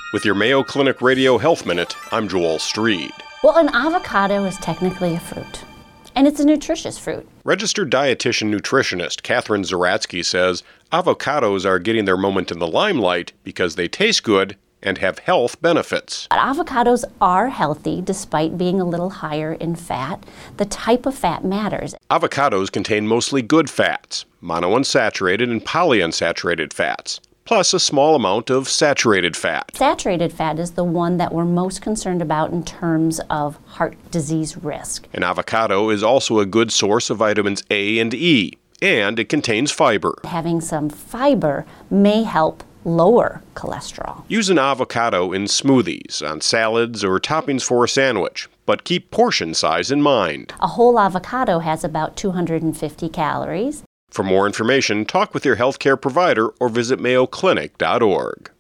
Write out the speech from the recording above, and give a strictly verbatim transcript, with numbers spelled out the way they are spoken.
With your Mayo Clinic Radio Health Minute, I'm Joel Streed. Well, an avocado is technically a fruit, and it's a nutritious fruit. Registered dietitian nutritionist Catherine Zaratsky says avocados are getting their moment in the limelight because they taste good and have health benefits. But avocados are healthy despite being a little higher in fat. The type of fat matters. Avocados contain mostly good fats, monounsaturated and polyunsaturated fats, plus a small amount of saturated fat. Saturated fat is the one that we're most concerned about in terms of heart disease risk. An avocado is also a good source of vitamins A and E, and it contains fiber. Having some fiber may help lower cholesterol. Use an avocado in smoothies, on salads, or toppings for a sandwich, but keep portion size in mind. A whole avocado has about two hundred fifty calories. For more information, talk with your healthcare provider or visit mayo clinic dot org.